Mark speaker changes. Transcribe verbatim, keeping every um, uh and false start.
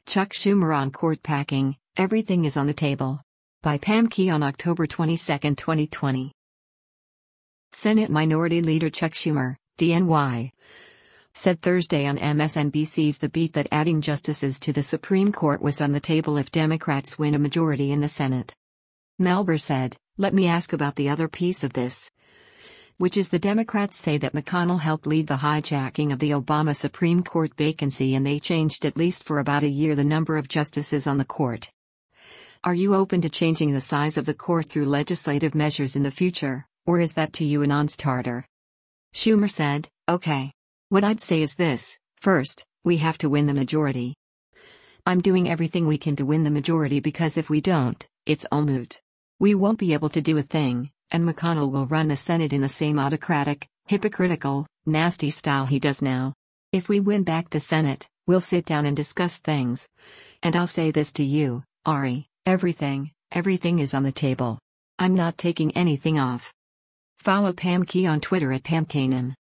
Speaker 1: Chuck Schumer on court packing, everything is on the table. By Pam Key on October twenty-second, twenty twenty. Senate Minority Leader Chuck Schumer, D N Y, said Thursday on M S N B C's The Beat that adding justices to the Supreme Court was on the table if Democrats win a majority in the Senate. Melber said, "Let me ask about the other piece of this, which is the Democrats say that McConnell helped lead the hijacking of the Obama Supreme Court vacancy and they changed at least for about a year the number of justices on the court. Are you open to changing the size of the court through legislative measures in the future, or is that to you a non-starter?" Schumer said, "Okay. What I'd say is this: first, we have to win the majority. I'm doing everything we can to win the majority because if we don't, it's all moot. We won't be able to do a thing, and McConnell will run the Senate in the same autocratic, hypocritical, nasty style he does now. If we win back the Senate, we'll sit down and discuss things. And I'll say this to you, Ari, everything, everything is on the table. I'm not taking anything off." Follow Pam Key on Twitter at Pam Kanan.